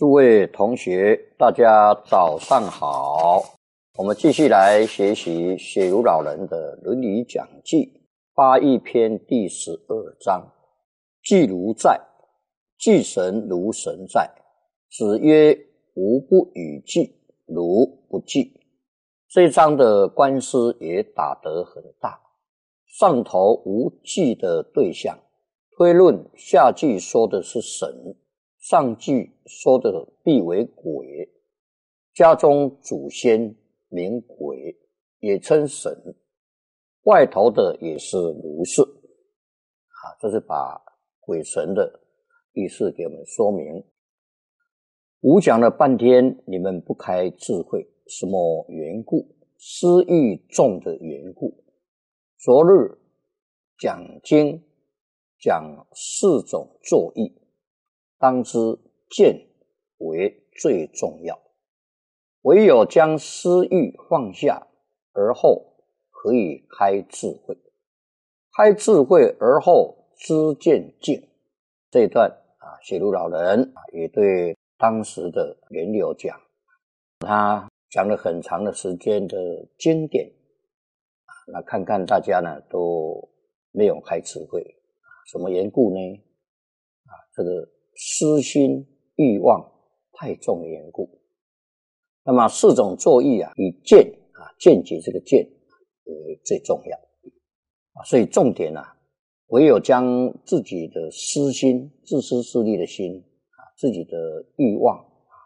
诸位同学，大家早上好。我们继续来学习雪如老人的《伦理讲记》八义篇第12章。祭如在，祭神如神在。子曰：吾不与祭，如不祭。这一章的官司也打得很大。上头无祭的对象，推论下句说的是神，上句说的必为鬼。家中祖先名鬼，也称神，外头的也是如是。这是把鬼神的意思给我们说明。吾讲了半天，你们不开智慧，什么缘故？私欲重的缘故。昨日讲经，讲4种作意，当知见为最重要。唯有将私欲放下，而后可以开智慧。开智慧而后知见境。这一段雪如老人也对当时的源流讲，他讲了很长的时间的经典，那看看大家呢都没有开智慧，什么缘故呢？这个私心欲望太重的缘故。那么4种作意以见见解这个见为最重要所以重点唯有将自己的私心、自私自利的心自己的欲望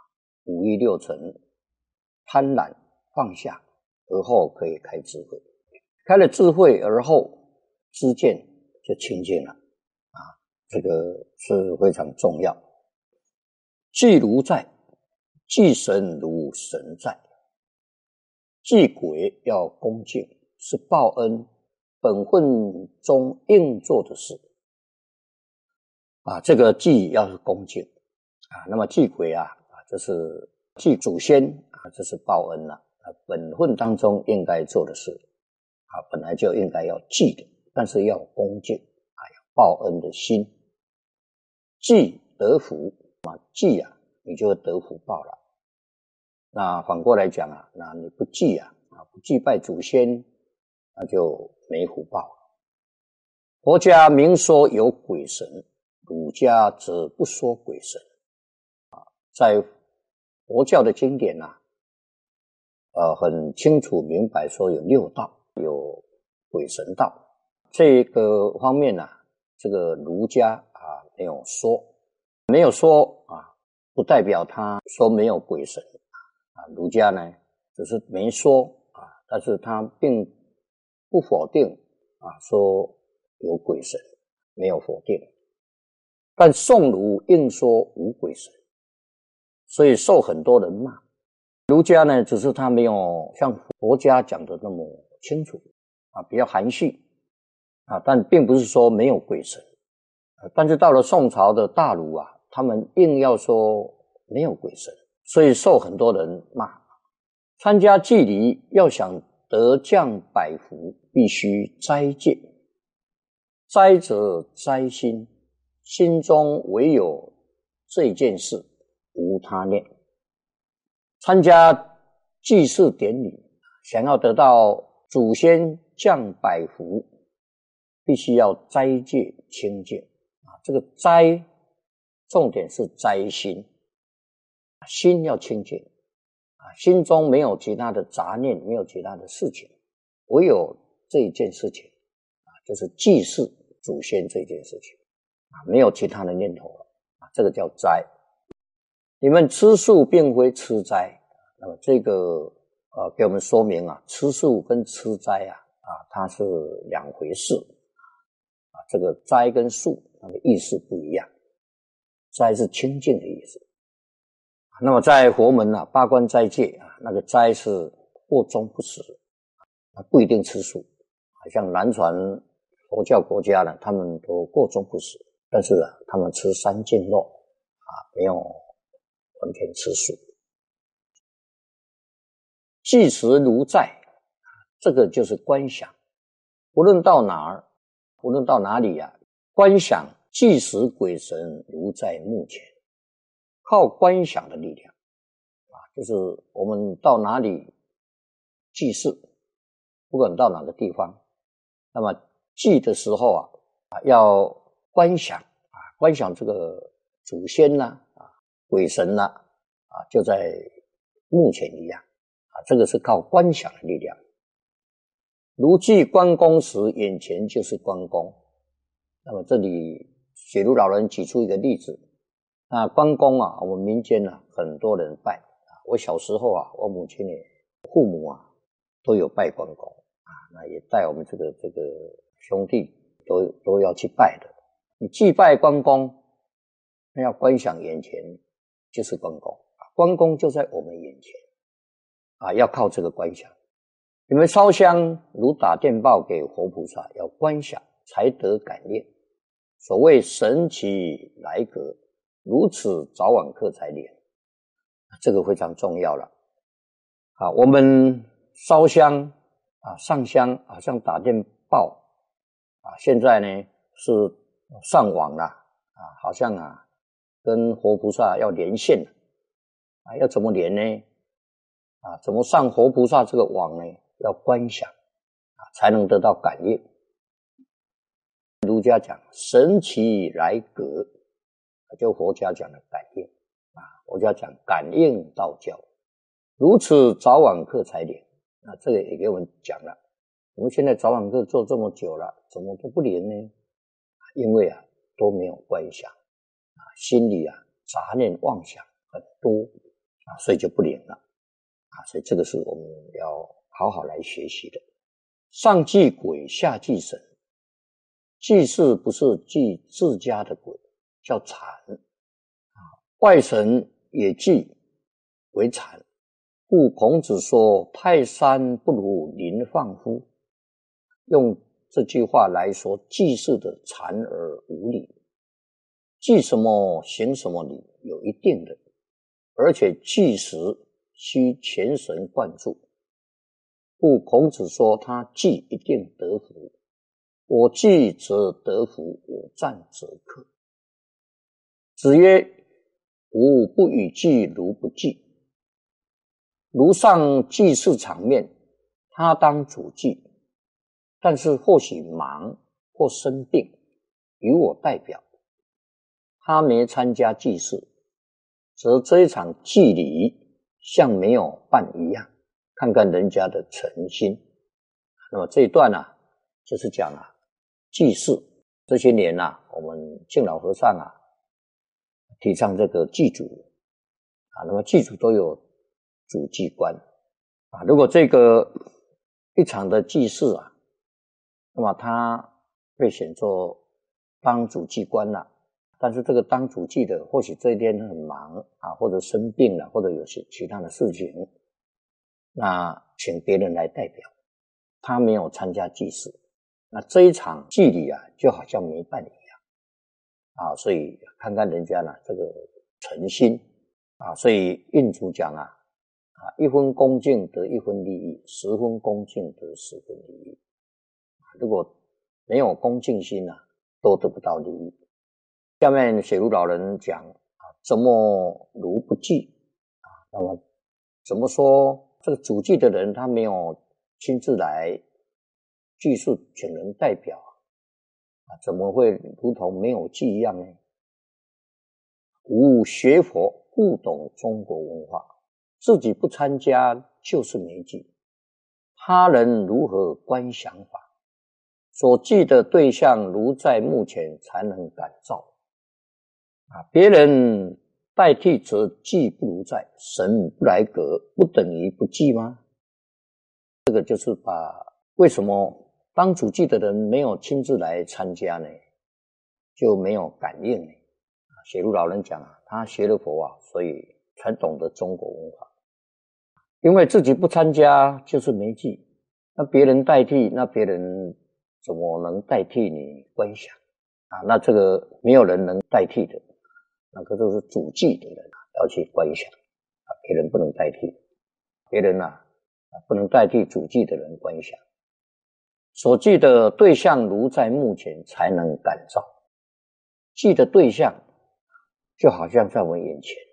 5欲6尘贪婪放下，而后可以开智慧。开了智慧而后知见就清净了这个是非常重要。祭如在，祭神如神在。祭鬼要恭敬，是报恩本分中应做的事这个祭要是恭敬那么祭鬼这是祭祖先这是报恩本分当中应该做的事本来就应该要祭的，但是要恭敬要报恩的心。祭得福祭你就会得福报了。那反过来讲那你不祭不祭拜祖先，那就没福报了。佛家明说有鬼神，儒家则不说鬼神在佛教的经典很清楚明白说有6道，有鬼神道。这个方面这个儒家没有说不代表他说没有鬼神儒家呢只是没说但是他并不否定说有鬼神，没有否定。但宋儒硬说无鬼神，所以受很多人骂。儒家呢只是他没有像佛家讲的那么清楚比较含蓄但并不是说没有鬼神但是到了宋朝的大儒他们硬要说没有鬼神，所以受很多人骂。参加祭礼要想得降百福，必须斋戒。斋则斋心，心中唯有这件事，无他念。参加祭祀典礼，想要得到祖先降百福，必须要斋戒清净这个斋重点是斋心，心要清净心中没有其他的杂念，没有其他的事情，唯有这一件事情就是祭祀祖先这件事情没有其他的念头了这个叫斋。你们吃素并非吃斋，那么这个给我们说明吃素跟吃斋它是2回事这个斋跟素它的意思不一样。斋是清净的意思。那么在佛门八关斋戒那个斋是过中不食不一定吃素像南传佛教国家呢，他们都过中不食，但是他们吃3净肉没有完全吃素。祭时如在这个就是观想，无论到哪儿，无论到哪里观想祭时鬼神如在目前靠观想的力量就是我们到哪里祭祀，不管到哪个地方，那么祭的时候要观想观想这个祖先鬼神就在目前一样这个是靠观想的力量。如祭关公时，眼前就是关公。那么这里雪如老人举出一个例子，那关公我们民间很多人拜我小时候我母亲父母都有拜关公那也带我们这个兄弟都要去拜的。你祭拜关公，那要观想眼前就是关公关公就在我们眼前要靠这个观想。你们烧香如打电报给活菩萨，要观想才得感应。所谓神奇来阁，如此早晚课才灵，这个非常重要了。我们烧香上香像打电报现在呢是上网了好像跟活菩萨要连线了要怎么连呢怎么上活菩萨这个网呢？要观想才能得到感应。儒家讲神奇来阁，就佛家讲的感应佛家讲感应道教，如此早晚课才灵。那这个也给我们讲了，我们现在早晚课做这么久了，怎么都不灵呢？因为都没有观想心里杂念妄想很多所以就不灵了所以这个是我们要好好来学习的。上祭鬼，下祭神。祭祀不是祭自家的鬼，叫禅外神也祭为禅。故孔子说泰山不如林放乎，用这句话来说祭祀的禅而无礼。祭什么行什么礼有一定的，而且祭时需全神贯注。故孔子说他祭一定得福，我祭则得福，我战则克。子曰吾不与祭如不祭。如上祭祀场面，他当主祭，但是或许忙或生病，由我代表，他没参加祭祀，则这一场祭礼像没有办一样。看看人家的诚心。那么这一段就是讲祭祀。这些年我们敬老和尚提倡这个祭祖那么祭祖都有主祭官如果这个一场的祭祀那么他被选作当主祭官了，但是这个当主祭的或许这一天很忙或者生病了，或者有些其他的事情，那请别人来代表，他没有参加祭祀，那这一场祭礼就好像没办一样所以看看人家这个诚心所以印祖讲一分恭敬得一分利益，10分恭敬得10分利益如果没有恭敬心都得不到利益。下面雪如老人讲怎么如不祭那么怎么说这个主祭的人他没有亲自来祭祀，请人代表怎么会如同没有祭一样呢？吾学佛不懂中国文化，自己不参加就是没祭，他人如何观想法？所祭的对象如在目前才能感召别人代替则祭不如在，神不来阁不等于不祭吗？这个就是把为什么当主祭的人没有亲自来参加呢？就没有感应呢？雪如老人讲他学了佛所以才懂得中国文化。因为自己不参加就是没祭，那别人代替，那别人怎么能代替你观想那这个没有人能代替的，那个都是主祭的人要去观想别人不能代替，别人不能代替主祭的人观想。所祭的对象如在目前才能感召，祭的对象就好像在我们眼前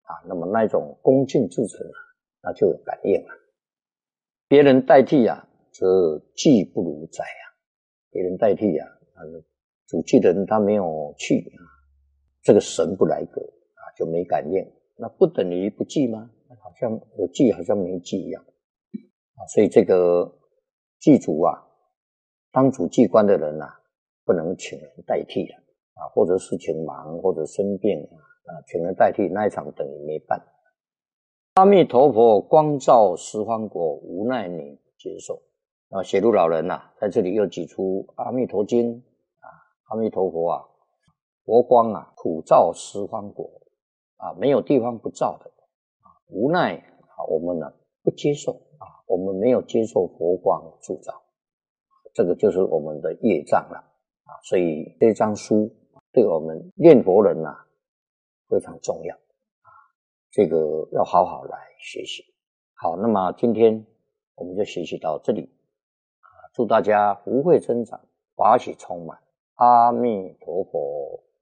那么那一种恭敬至诚那就有感应了。别人代替则技不如哉别人代替主祭的人他没有去这个神不来个就没感应，那不等于不祭吗？好像有祭好像没祭一样所以这个祭主当主祭官的人不能请人代替或者事情忙或者生病请人代替，那一场等于没办。阿弥陀佛光照十方国，无奈你接受。显露老人在这里又举出阿弥陀经阿弥陀佛佛光普照十方国没有地方不照的无奈我们不接受我们没有接受佛光助照，这个就是我们的业障了所以这张书对我们念佛人非常重要这个要好好来学习。好，那么今天我们就学习到这里祝大家福慧增长，法喜充满。阿弥陀佛。